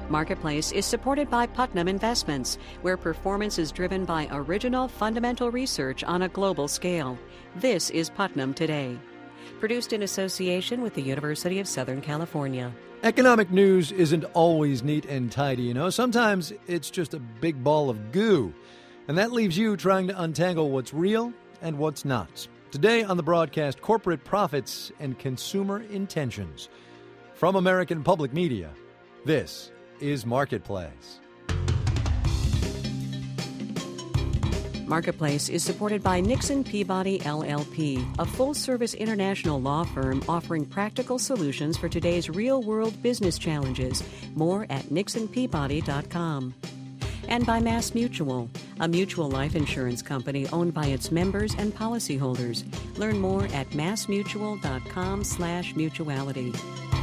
Marketplace is supported by Putnam Investments, where performance is driven by original fundamental research on a global scale. This is Putnam Today. Produced in association with the University of Southern California. Economic news isn't always neat and tidy, you know. Sometimes it's just a big ball of goo. And that leaves you trying to untangle what's real and what's not. Today on the broadcast, corporate profits and consumer intentions. From American Public Media, this is Marketplace. Marketplace is supported by Nixon Peabody LLP, a full-service international law firm offering practical solutions for today's real-world business challenges. More at nixonpeabody.com. And by MassMutual, a mutual life insurance company owned by its members and policyholders. Learn more at massmutual.com/mutuality.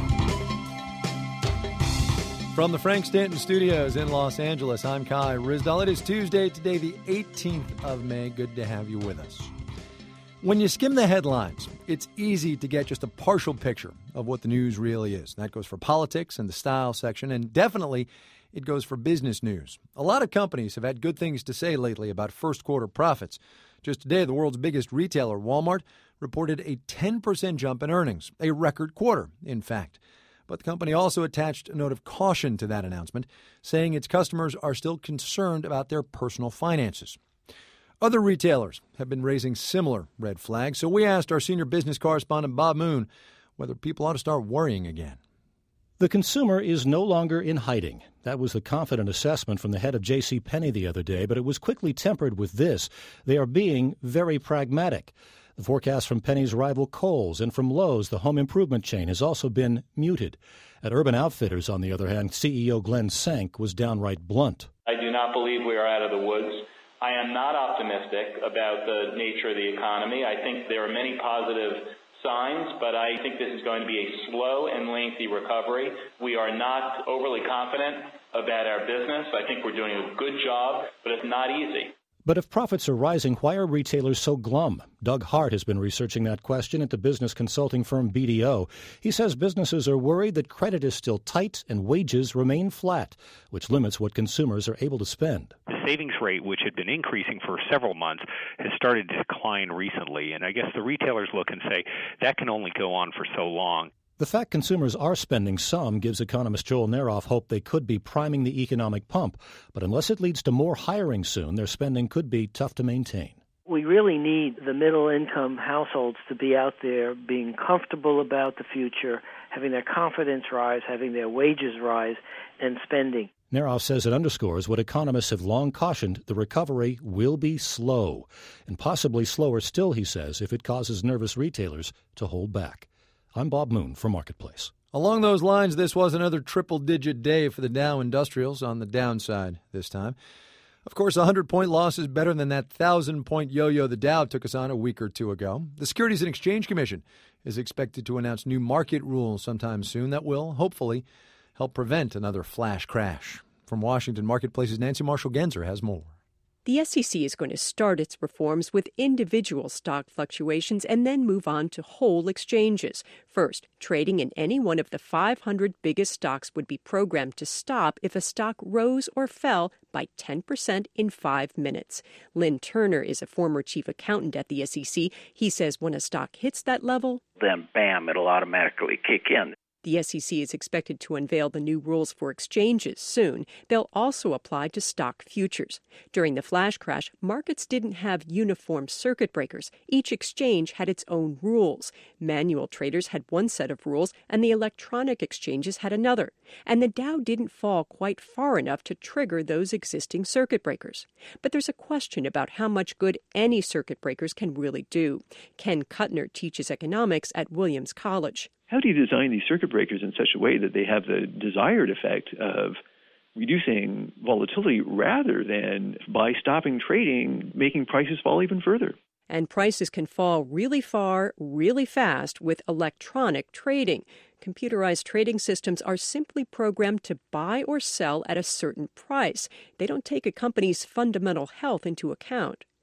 From the Frank Stanton Studios in Los Angeles, I'm Kai Ryssdal. It is Tuesday, today the 18th of May. Good to have you with us. When you skim the headlines, it's easy to get just a partial picture of what the news really is. That goes for politics and the style section, and definitely it goes for business news. A lot of companies have had good things to say lately about first quarter profits. Just today, the world's biggest retailer, Walmart, reported a 10% jump in earnings, a record quarter, in fact. But the company also attached a note of caution to that announcement, saying its customers are still concerned about their personal finances. Other retailers have been raising similar red flags, so we asked our senior business correspondent Bob Moon whether people ought to start worrying again. The consumer is no longer in hiding. That was the confident assessment from the head of JCPenney the other day, but it was quickly tempered with this. They are being very pragmatic. The forecast from Penney's rival Kohl's and from Lowe's, the home improvement chain, has also been muted. At Urban Outfitters, on the other hand, CEO Glenn Sank was downright blunt. I do not believe we are out of the woods. I am not optimistic about the nature of the economy. I think there are many positive signs, but I think this is going to be a slow and lengthy recovery. We are not overly confident about our business. I think we're doing a good job, but it's not easy. But if profits are rising, why are retailers so glum? Doug Hart has been researching that question at the business consulting firm BDO. He says businesses are worried that credit is still tight and wages remain flat, which limits what consumers are able to spend. The savings rate, which had been increasing for several months, has started to decline recently. And I guess the retailers look and say that can only go on for so long. The fact consumers are spending some gives economist Joel Neroff hope they could be priming the economic pump. But unless it leads to more hiring soon, their spending could be tough to maintain. We really need the middle-income households to be out there being comfortable about the future, having their confidence rise, having their wages rise, and spending. Neroff says it underscores what economists have long cautioned: the recovery will be slow, and possibly slower still, he says, if it causes nervous retailers to hold back. I'm Bob Moon for Marketplace. Along those lines, this was another triple-digit day for the Dow Industrials on the downside this time. Of course, a 100-point loss is better than that 1,000-point yo-yo the Dow took us on a week or two ago. The Securities and Exchange Commission is expected to announce new market rules sometime soon that will, hopefully, help prevent another flash crash. From Washington, Marketplace's Nancy Marshall-Genzer has more. The SEC is going to start its reforms with individual stock fluctuations and then move on to whole exchanges. First, trading in any one of the 500 biggest stocks would be programmed to stop if a stock rose or fell by 10% in 5 minutes. Lynn Turner is a former chief accountant at the SEC. He says when a stock hits that level, then bam, it'll automatically kick in. The SEC is expected to unveil the new rules for exchanges soon. They'll also apply to stock futures. During the flash crash, markets didn't have uniform circuit breakers. Each exchange had its own rules. Manual traders had one set of rules, and the electronic exchanges had another. And the Dow didn't fall quite far enough to trigger those existing circuit breakers. But there's a question about how much good any circuit breakers can really do. Ken Kuttner teaches economics at Williams College. How do you design these circuit breakers in such a way that they have the desired effect of reducing volatility rather than, by stopping trading, making prices fall even further? And prices can fall really far, really fast with electronic trading. Computerized trading systems are simply programmed to buy or sell at a certain price. They don't take a company's fundamental health into account.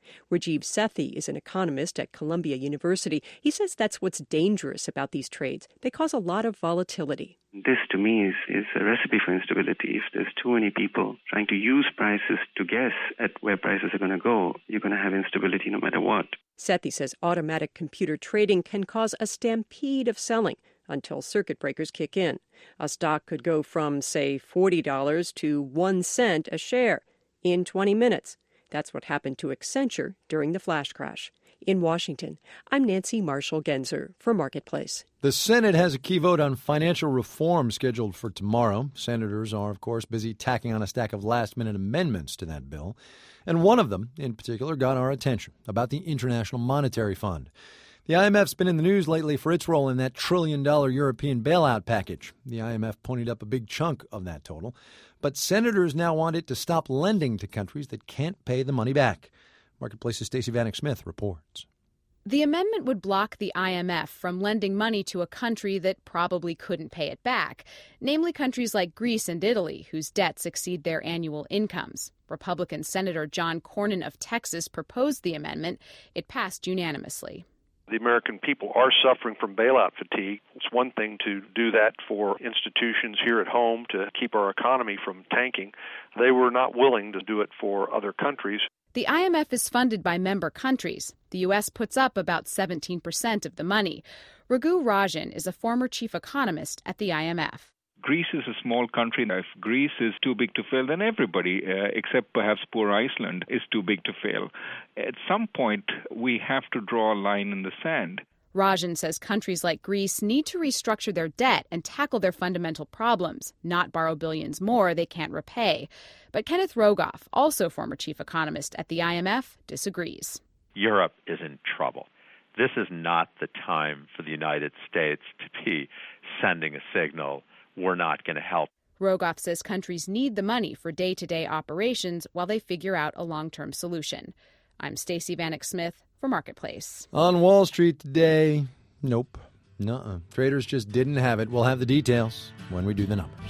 Rajiv Sethi is an economist at Columbia University. He says that's what's dangerous about these trades. They cause a lot of volatility. This, to me, is a recipe for instability. If there's too many people trying to use prices to guess at where prices are going to go, you're going to have instability no matter what. Sethi says automatic computer trading can cause a stampede of selling until circuit breakers kick in. A stock could go from, say, $40 to 1 cent a share in 20 minutes. That's what happened to Accenture during the flash crash. In Washington, I'm Nancy Marshall-Genzer for Marketplace. The Senate has a key vote on financial reform scheduled for tomorrow. Senators are, of course, busy tacking on a stack of last-minute amendments to that bill. And one of them, in particular, got our attention, about the International Monetary Fund. The IMF's been in the news lately for its role in that trillion-dollar European bailout package. The IMF ponied up a big chunk of that total. But senators now want it to stop lending to countries that can't pay the money back. Marketplace's Stacey Vanek Smith reports. The amendment would block the IMF from lending money to a country that probably couldn't pay it back, namely countries like Greece and Italy, whose debts exceed their annual incomes. Republican Senator John Cornyn of Texas proposed the amendment. It passed unanimously. The American people are suffering from bailout fatigue. It's one thing to do that for institutions here at home to keep our economy from tanking. They were not willing to do it for other countries. The IMF is funded by member countries. The U.S. puts up about 17% of the money. Raghu Rajan is a former chief economist at the IMF. Greece is a small country. Now, if Greece is too big to fail, then everybody, except perhaps poor Iceland, is too big to fail. At some point, we have to draw a line in the sand. Rajan says countries like Greece need to restructure their debt and tackle their fundamental problems, not borrow billions more they can't repay. But Kenneth Rogoff, also former chief economist at the IMF, disagrees. Europe is in trouble. This is not the time for the United States to be sending a signal, we're not going to help. Rogoff says countries need the money for day-to-day operations while they figure out a long-term solution. I'm Stacey Vanek Smith for Marketplace. On Wall Street today, nope. Nuh-uh. Traders just didn't have it. We'll have the details when we do the numbers.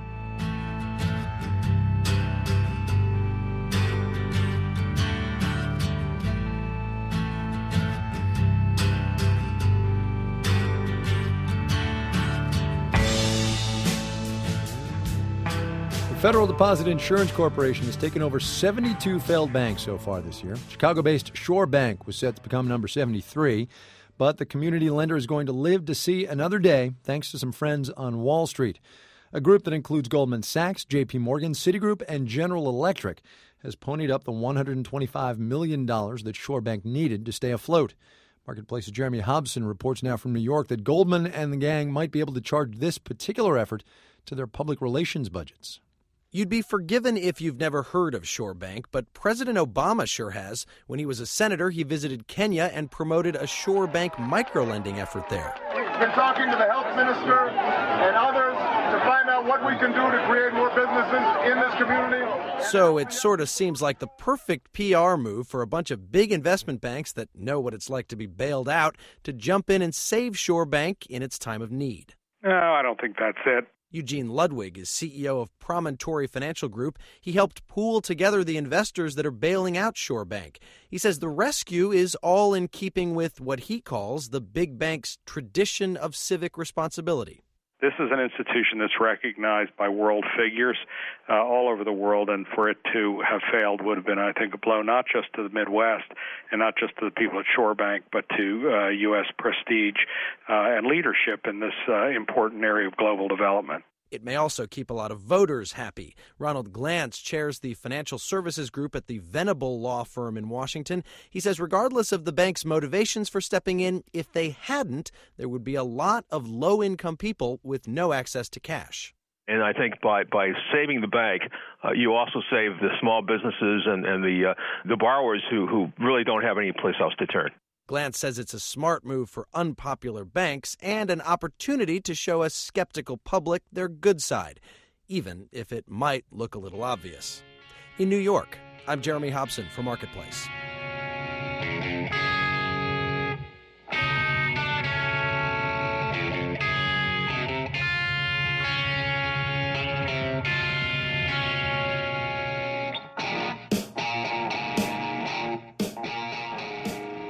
Federal Deposit Insurance Corporation has taken over 72 failed banks so far this year. Chicago-based Shore Bank was set to become number 73, but the community lender is going to live to see another day thanks to some friends on Wall Street. A group that includes Goldman Sachs, J.P. Morgan, Citigroup, and General Electric has ponied up the $125 million that Shore Bank needed to stay afloat. Marketplace's Jeremy Hobson reports now from New York that Goldman and the gang might be able to charge this particular effort to their public relations budgets. You'd be forgiven if you've never heard of Shore Bank, but President Obama sure has. When he was a senator, he visited Kenya and promoted a Shore Bank microlending effort there. We've been talking to the health minister and others to find out what we can do to create more businesses in this community. So it sort of seems like the perfect PR move for a bunch of big investment banks that know what it's like to be bailed out to jump in and save Shore Bank in its time of need. No, I don't think that's it. Eugene Ludwig is CEO of Promontory Financial Group. He helped pool together the investors that are bailing out Shore Bank. He says the rescue is all in keeping with what he calls the big bank's tradition of civic responsibility. This is an institution that's recognized by world figures all over the world, and for it to have failed would have been, I think, a blow not just to the Midwest and not just to the people at Shore Bank, but to U.S. prestige and leadership in this important area of global development. It may also keep a lot of voters happy. Ronald Glantz chairs the financial services group at the Venable law firm in Washington. He says regardless of the bank's motivations for stepping in, if they hadn't, there would be a lot of low-income people with no access to cash. And I think by saving the bank, you also save the small businesses and the borrowers who really don't have any place else to turn. Glantz says it's a smart move for unpopular banks and an opportunity to show a skeptical public their good side, even if it might look a little obvious. In New York, I'm Jeremy Hobson for Marketplace.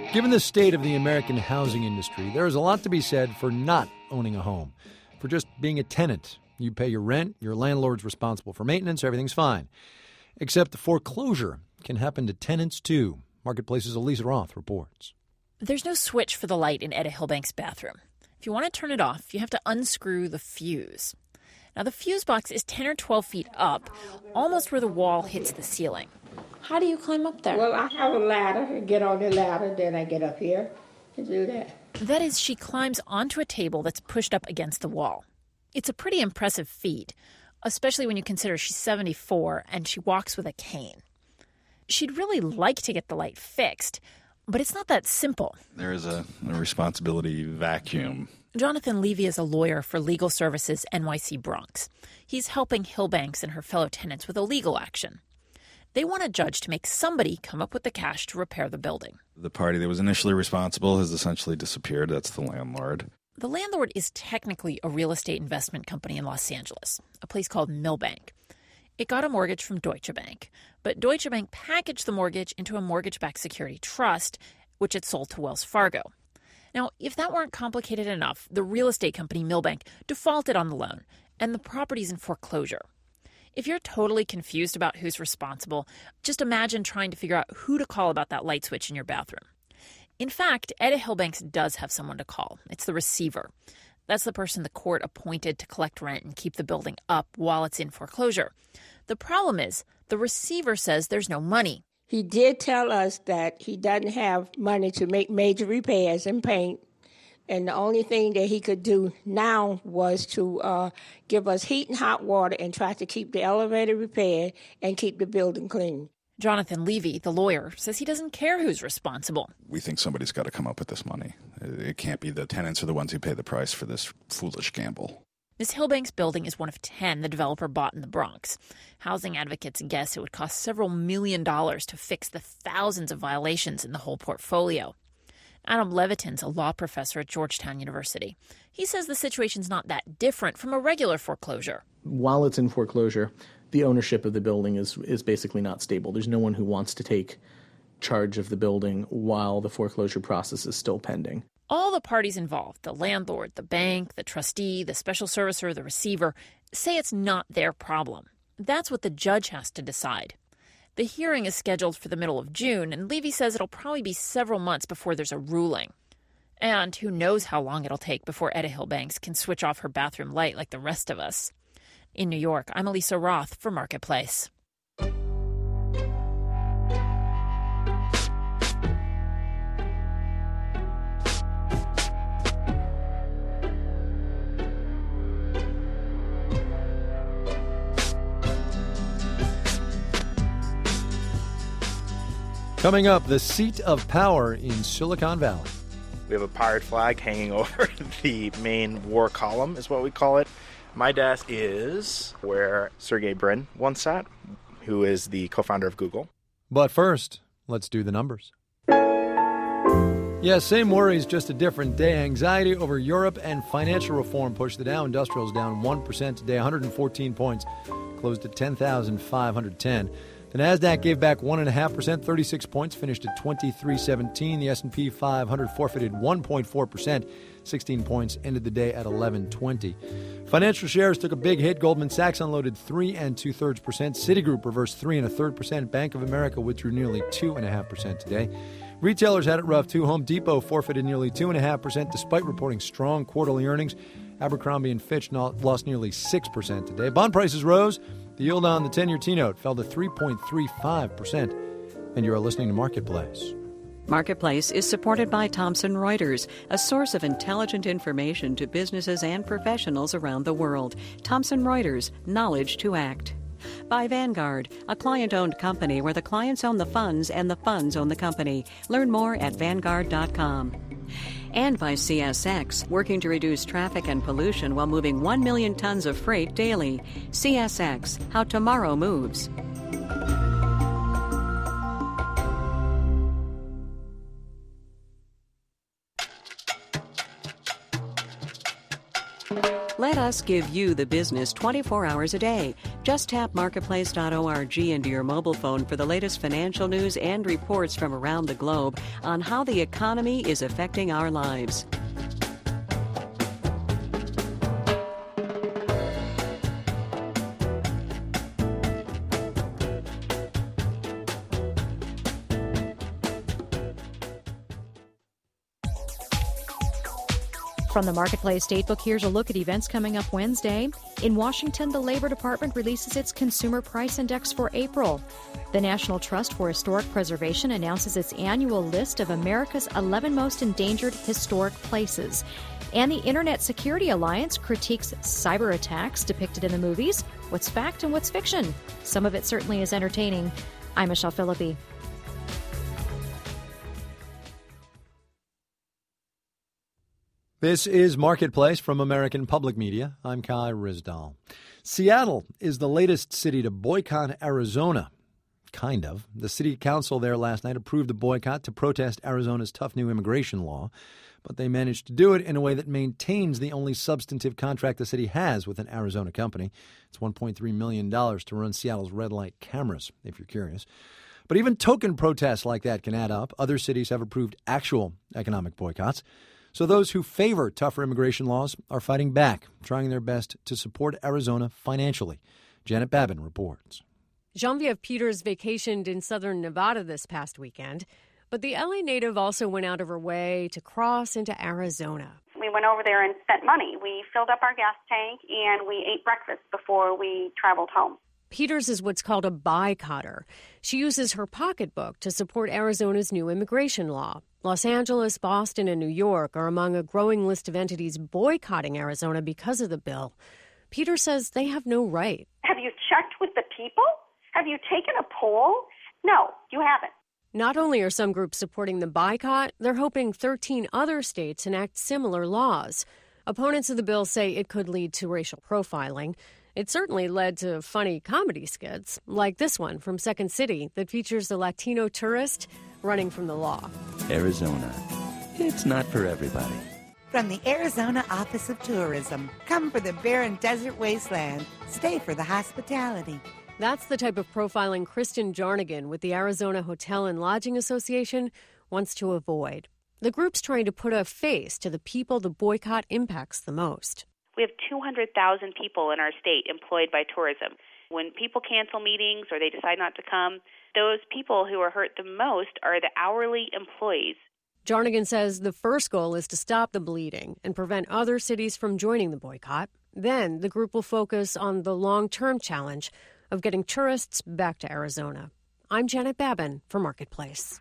Given the state of the American housing industry, there is a lot to be said for not owning a home, for just being a tenant. You pay your rent, your landlord's responsible for maintenance, everything's fine. Except the foreclosure can happen to tenants, too. Marketplace's Elisa Roth reports. There's no switch for the light in Etta Hillbank's bathroom. If you want to turn it off, you have to unscrew the fuse. Now, the fuse box is 10 or 12 feet up, almost where the wall hits the ceiling. How do you climb up there? Well, I have a ladder. I get on the ladder, then I get up here and do that. That is, she climbs onto a table that's pushed up against the wall. It's a pretty impressive feat, especially when you consider she's 74 and she walks with a cane. She'd really like to get the light fixed, but it's not that simple. There is a responsibility vacuum. Jonathan Levy is a lawyer for Legal Services NYC Bronx. He's helping Hillbanks and her fellow tenants with a legal action. They want a judge to make somebody come up with the cash to repair the building. The party that was initially responsible has essentially disappeared. That's the landlord. The landlord is technically a real estate investment company in Los Angeles, a place called Milbank. It got a mortgage from Deutsche Bank, but Deutsche Bank packaged the mortgage into a mortgage-backed security trust, which it sold to Wells Fargo. Now, if that weren't complicated enough, the real estate company Milbank defaulted on the loan, and the property's in foreclosure. If you're totally confused about who's responsible, just imagine trying to figure out who to call about that light switch in your bathroom. In fact, Etta Hillbanks does have someone to call. It's the receiver. That's the person the court appointed to collect rent and keep the building up while it's in foreclosure. The problem is, the receiver says there's no money. He did tell us that he doesn't have money to make major repairs and paint, and the only thing that he could do now was to give us heat and hot water and try to keep the elevator repaired and keep the building clean. Jonathan Levy, the lawyer, says he doesn't care who's responsible. We think somebody's got to come up with this money. It can't be the tenants are the ones who pay the price for this foolish gamble. Ms. Hillbank's building is one of 10 the developer bought in the Bronx. Housing advocates guess it would cost several $1 million to fix the thousands of violations in the whole portfolio. Adam Levitin's a law professor at Georgetown University. He says the situation's not that different from a regular foreclosure. While it's in foreclosure, the ownership of the building is basically not stable. There's no one who wants to take charge of the building while the foreclosure process is still pending. All the parties involved, the landlord, the bank, the trustee, the special servicer, the receiver, say it's not their problem. That's what the judge has to decide. The hearing is scheduled for the middle of June, and Levy says it'll probably be several months before there's a ruling. And who knows how long it'll take before Etta Hillbanks can switch off her bathroom light like the rest of us. In New York, I'm Elisa Roth for Marketplace. Coming up, the seat of power in Silicon Valley. We have a pirate flag hanging over the main war column, is what we call it. My desk is where Sergey Brin once sat, who is the co-founder of Google. But first, let's do the numbers. Yeah, same worries, just a different day. Anxiety over Europe and financial reform pushed the Dow Industrials down 1% today, 114 points, closed at 10,510. The Nasdaq gave back 1.5%, 36 points, finished at 2317. The S&P 500 forfeited 1.4%, 16 points, ended the day at 1120. Financial shares took a big hit. Goldman Sachs unloaded 3 2/3%. Citigroup reversed 3 1/3%. Bank of America withdrew nearly 2.5% today. Retailers had it rough too. Home Depot forfeited nearly 2.5% despite reporting strong quarterly earnings. Abercrombie & Fitch lost nearly 6% today. Bond prices rose. The yield on the 10-year T-note fell to 3.35%. And you are listening to Marketplace. Marketplace is supported by Thomson Reuters, a source of intelligent information to businesses and professionals around the world. Thomson Reuters, knowledge to act. By Vanguard, a client-owned company where the clients own the funds and the funds own the company. Learn more at Vanguard.com. And by CSX, working to reduce traffic and pollution while moving 1 million tons of freight daily. CSX, how tomorrow moves. Let us give you the business 24 hours a day. Just tap marketplace.org into your mobile phone for the latest financial news and reports from around the globe on how the economy is affecting our lives. From the Marketplace Statebook, here's a look at events coming up Wednesday. In Washington, the Labor Department releases its Consumer Price Index for April. The National Trust for Historic Preservation announces its annual list of America's 11 most endangered historic places. And the Internet Security Alliance critiques cyber attacks depicted in the movies. What's fact and what's fiction? Some of it certainly is entertaining. I'm Michelle Philippi. This is Marketplace from American Public Media. I'm Kai Ryssdal. Seattle is the latest city to boycott Arizona. Kind of. The city council there last night approved the boycott to protest Arizona's tough new immigration law, but they managed to do it in a way that maintains the only substantive contract the city has with an Arizona company. It's $1.3 million to run Seattle's red light cameras, if you're curious. But even token protests like that can add up. Other cities have approved actual economic boycotts. So those who favor tougher immigration laws are fighting back, trying their best to support Arizona financially. Janet Babin reports. Genevieve Peters vacationed in southern Nevada this past weekend, but the LA native also went out of her way to cross into Arizona. We went over there and spent money. We filled up our gas tank and we ate breakfast before we traveled home. Peters is what's called a boycotter. She uses her pocketbook to support Arizona's new immigration law. Los Angeles, Boston, and New York are among a growing list of entities boycotting Arizona because of the bill. Peters says they have no right. Have you checked with the people? Have you taken a poll? No, you haven't. Not only are some groups supporting the boycott, they're hoping 13 other states enact similar laws. Opponents of the bill say it could lead to racial profiling. It certainly led to funny comedy skits, like this one from Second City that features the Latino tourist running from the law. Arizona. It's not for everybody. From the Arizona Office of Tourism, come for the barren desert wasteland. Stay for the hospitality. That's the type of profiling Kristen Jarnigan with the Arizona Hotel and Lodging Association wants to avoid. The group's trying to put a face to the people the boycott impacts the most. We have 200,000 people in our state employed by tourism. When people cancel meetings or they decide not to come, those people who are hurt the most are the hourly employees. Jarnigan says the first goal is to stop the bleeding and prevent other cities from joining the boycott. Then the group will focus on the long-term challenge of getting tourists back to Arizona. I'm Janet Babin for Marketplace.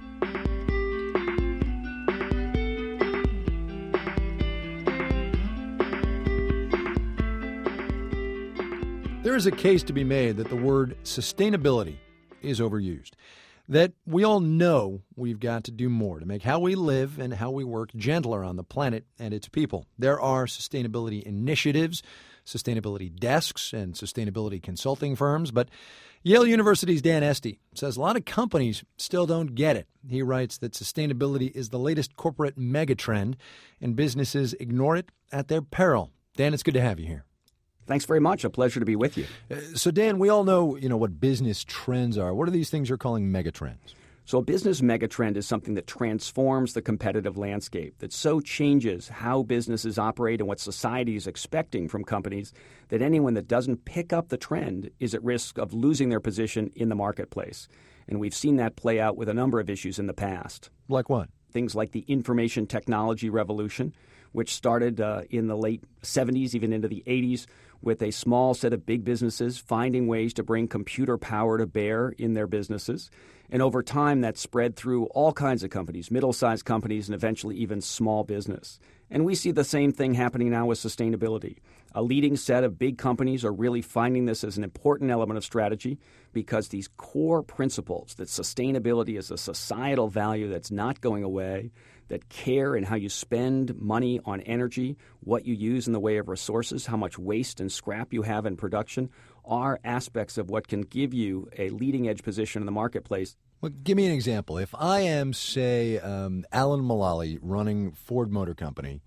There is a case to be made that the word sustainability is overused, that we all know we've got to do more to make how we live and how we work gentler on the planet and its people. There are sustainability initiatives, sustainability desks, and sustainability consulting firms, but Yale University's Dan Esty says a lot of companies still don't get it. He writes that sustainability is the latest corporate megatrend, and businesses ignore it at their peril. Dan, it's good to have you here. Thanks very much. A pleasure to be with you. So, Dan, we all know, what business trends are. What are these things you're calling megatrends? So a business megatrend is something that transforms the competitive landscape, that so changes how businesses operate and what society is expecting from companies that anyone that doesn't pick up the trend is at risk of losing their position in the marketplace. And we've seen that play out with a number of issues in the past. Like what? Things like the information technology revolution, which started in the late 70s, even into the 80s, with a small set of big businesses finding ways to bring computer power to bear in their businesses. And over time, that spread through all kinds of companies, middle-sized companies, and eventually even small business. And we see the same thing happening now with sustainability. A leading set of big companies are really finding this as an important element of strategy because these core principles that sustainability is a societal value that's not going away, that care in how you spend money on energy, what you use in the way of resources, how much waste and scrap you have in production, are aspects of what can give you a leading-edge position in the marketplace. Well, give me an example. If I am, say, Alan Mulally running Ford Motor Company,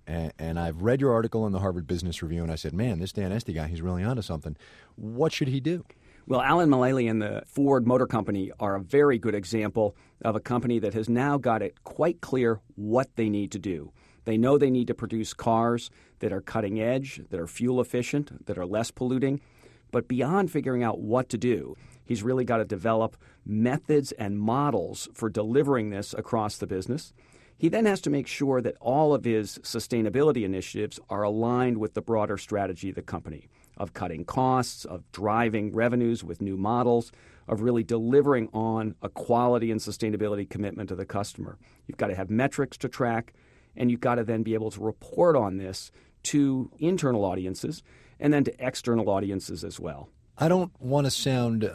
and I've read your article in the Harvard Business Review, and I said, man, this Dan Esty guy, he's really onto something. What should he do? Well, Alan Mulally and the Ford Motor Company are a very good example of a company that has now got it quite clear what they need to do. They know they need to produce cars that are cutting edge, that are fuel efficient, that are less polluting. But beyond figuring out what to do, he's really got to develop methods and models for delivering this across the business. He then has to make sure that all of his sustainability initiatives are aligned with the broader strategy of the company, of cutting costs, of driving revenues with new models, of really delivering on a quality and sustainability commitment to the customer. You've got to have metrics to track, and you've got to then be able to report on this to internal audiences and then to external audiences as well. I don't want to sound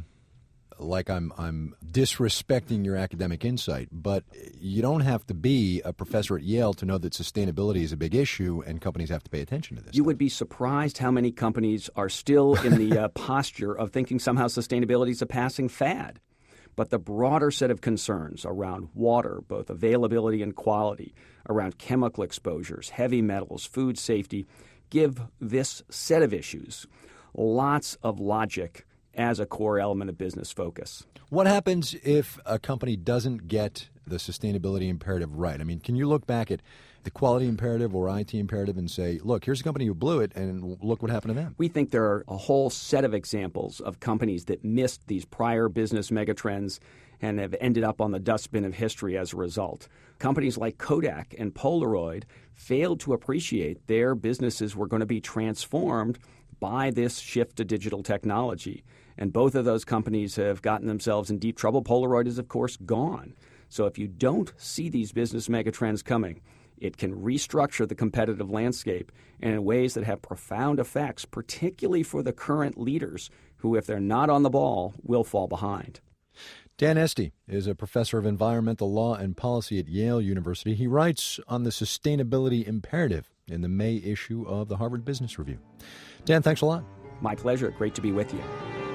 like I'm disrespecting your academic insight, but you don't have to be a professor at Yale to know that sustainability is a big issue and companies have to pay attention to this. You would be surprised how many companies are still in the posture of thinking somehow sustainability is a passing fad. But the broader set of concerns around water, both availability and quality, around chemical exposures, heavy metals, food safety, give this set of issues lots of logic as a core element of business focus. What happens if a company doesn't get the sustainability imperative right? I mean, can you look back at the quality imperative or IT imperative and say, look, here's a company who blew it, and look what happened to them? We think there are a whole set of examples of companies that missed these prior business megatrends and have ended up on the dustbin of history as a result. Companies like Kodak and Polaroid failed to appreciate their businesses were going to be transformed by this shift to digital technology. And both of those companies have gotten themselves in deep trouble. Polaroid is, of course, gone. So if you don't see these business megatrends coming, it can restructure the competitive landscape in ways that have profound effects, particularly for the current leaders who, if they're not on the ball, will fall behind. Dan Esty is a professor of environmental law and policy at Yale University. He writes on the sustainability imperative in the May issue of the Harvard Business Review. Dan, thanks a lot. My pleasure. Great to be with you.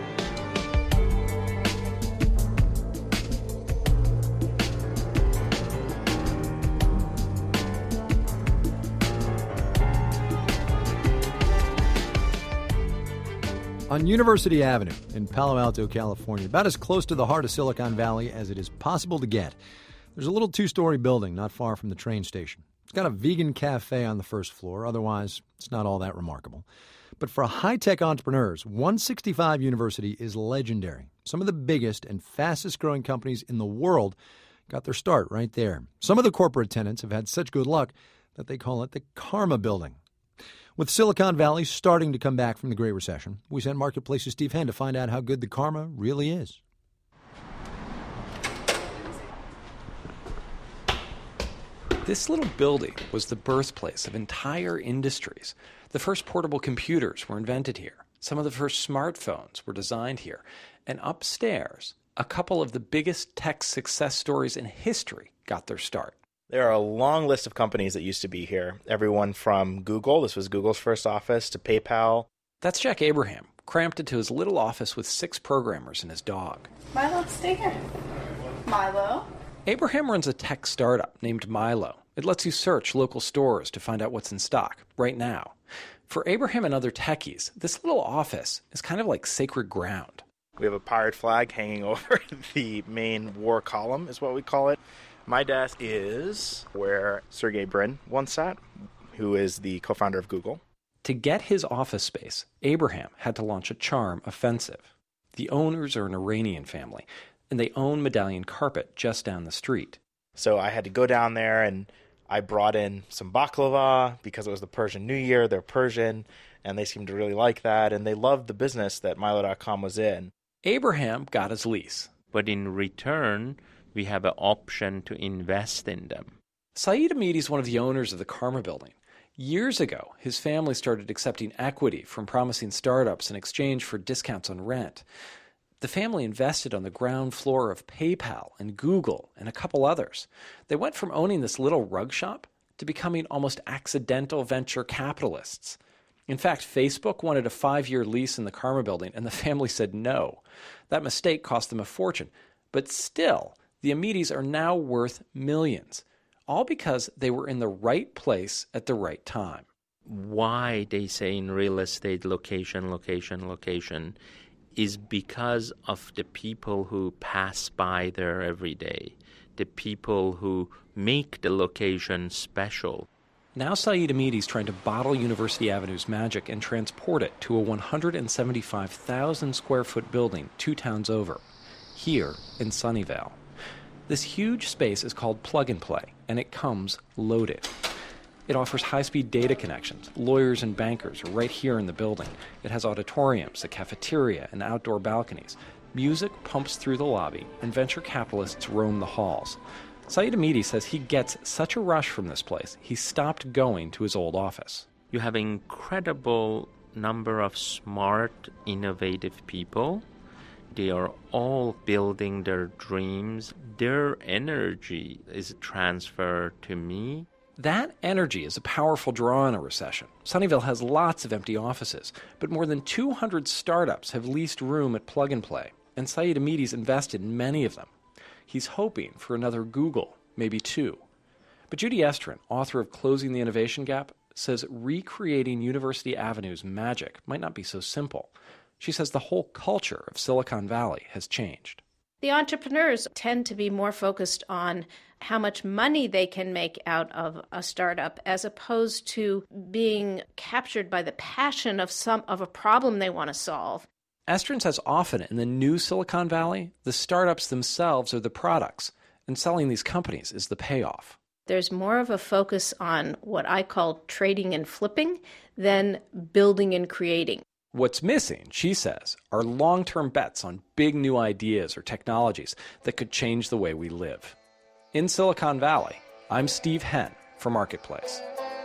On University Avenue in Palo Alto, California, about as close to the heart of Silicon Valley as it is possible to get, there's a little two-story building not far from the train station. It's got a vegan cafe on the first floor. Otherwise, it's not all that remarkable. But for high-tech entrepreneurs, 165 University is legendary. Some of the biggest and fastest-growing companies in the world got their start right there. Some of the corporate tenants have had such good luck that they call it the Karma Building. With Silicon Valley starting to come back from the Great Recession, we sent Marketplace's Steve Henn to find out how good the karma really is. This little building was the birthplace of entire industries. The first portable computers were invented here. Some of the first smartphones were designed here. And upstairs, a couple of the biggest tech success stories in history got their start. There are a long list of companies that used to be here. Everyone from Google, this was Google's first office, to PayPal. That's Jack Abraham, cramped into his little office with 6 programmers and his dog. Milo, stay here. Milo? Abraham runs a tech startup named Milo. It lets you search local stores to find out what's in stock right now. For Abraham and other techies, this little office is kind of like sacred ground. We have a pirate flag hanging over the main war column, is what we call it. My desk is where Sergey Brin once sat, who is the co-founder of Google. To get his office space, Abraham had to launch a charm offensive. The owners are an Iranian family, and they own Medallion Carpet just down the street. So I had to go down there, and I brought in some baklava because it was the Persian New Year. They're Persian, and they seemed to really like that, and they loved the business that Milo.com was in. Abraham got his lease. But in return, we have an option to invest in them. Saeed Amidi is one of the owners of the Karma Building. Years ago, his family started accepting equity from promising startups in exchange for discounts on rent. The family invested on the ground floor of PayPal and Google and a couple others. They went from owning this little rug shop to becoming almost accidental venture capitalists. In fact, Facebook wanted a 5-year lease in the Karma Building, and the family said no. That mistake cost them a fortune. But still, the Amidis are now worth millions. all because they were in the right place at the right time. Why they say in real estate location is because of the people who pass by there every day, the people who make the location special. Now Saeed Amidi's trying to bottle University Avenue's magic and transport it to a 175,000 square foot building 2 towns over, here in Sunnyvale. This huge space is called Plug and Play, and it comes loaded. It offers high-speed data connections. Lawyers and bankers are right here in the building. It has auditoriums, a cafeteria, and outdoor balconies. Music pumps through the lobby, and venture capitalists roam the halls. Saeed Amidi says he gets such a rush from this place, he stopped going to his old office. You have an incredible number of smart, innovative people. They are all building their dreams. Their energy is transferred to me. That energy is a powerful draw in a recession. Sunnyvale has lots of empty offices, but more than 200 startups have leased room at Plug and Play, and Saeed Amidi's invested in many of them. He's hoping for another Google, maybe 2. But Judy Estrin, author of Closing the Innovation Gap, says recreating University Avenue's magic might not be so simple. She says the whole culture of Silicon Valley has changed. The entrepreneurs tend to be more focused on how much money they can make out of a startup as opposed to being captured by the passion of a problem they want to solve. Estrin says often in the new Silicon Valley, the startups themselves are the products, and selling these companies is the payoff. There's more of a focus on what I call trading and flipping than building and creating. What's missing, she says, are long-term bets on big new ideas or technologies that could change the way we live. In Silicon Valley, I'm Steve Henn for Marketplace.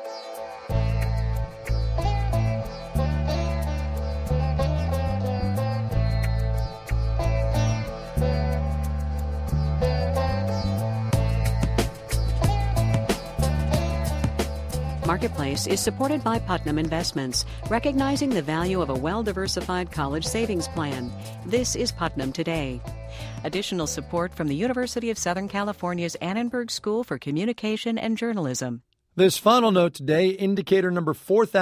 Marketplace is supported by Putnam Investments, recognizing the value of a well-diversified college savings plan. This is Putnam Today. Additional support from the University of Southern California's Annenberg School for Communication and Journalism. This final note today, indicator number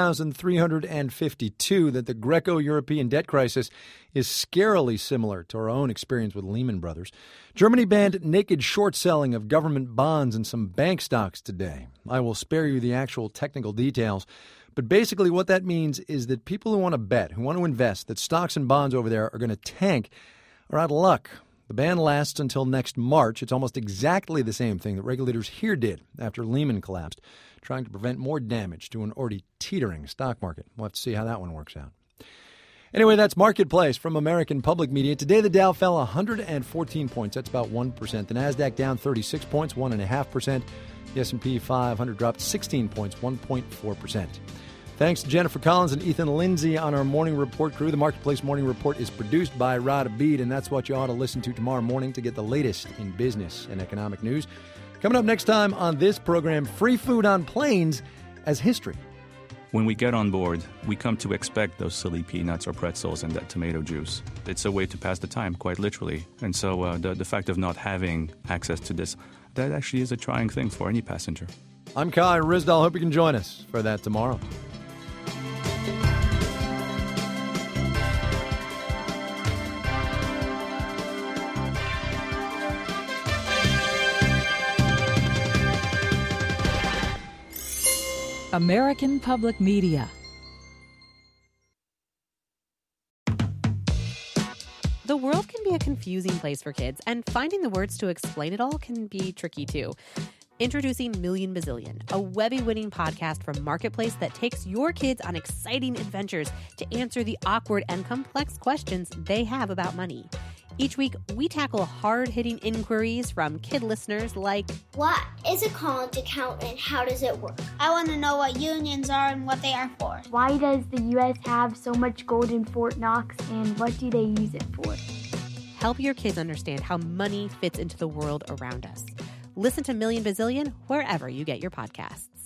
4,352, that the Greco-European debt crisis is scarily similar to our own experience with Lehman Brothers. Germany banned naked short selling of government bonds and some bank stocks today. I will spare you the actual technical details, but basically what that means is that people who want to bet, who want to invest, that stocks and bonds over there are going to tank are out of luck. The ban lasts until next March. It's almost exactly the same thing that regulators here did after Lehman collapsed, trying to prevent more damage to an already teetering stock market. We'll have to see how that one works out. Anyway, that's Marketplace from American Public Media. Today, the Dow fell 114 points. That's about 1%. The Nasdaq down 36 points, 1.5%. The S&P 500 dropped 16 points, 1.4%. Thanks to Jennifer Collins and Ethan Lindsay on our Morning Report crew. The Marketplace Morning Report is produced by Rod Abid, and that's what you ought to listen to tomorrow morning to get the latest in business and economic news. Coming up next time on this program, free food on planes as history. When we get on board, we come to expect those silly peanuts or pretzels and that tomato juice. It's a way to pass the time, quite literally. And so the fact of not having access to this, that actually is a trying thing for any passenger. I'm Kai Ryssdal. Hope you can join us for that tomorrow. American Public Media. The world can be a confusing place for kids, and finding the words to explain it all can be tricky too. Introducing Million Bazillion, a Webby-winning podcast from Marketplace that takes your kids on exciting adventures to answer the awkward and complex questions they have about money. Each week, we tackle hard-hitting inquiries from kid listeners like, what is a college account and how does it work? I want to know what unions are and what they are for. Why does the U.S. have so much gold in Fort Knox, and what do they use it for? Help your kids understand how money fits into the world around us. Listen to Million Bazillion wherever you get your podcasts.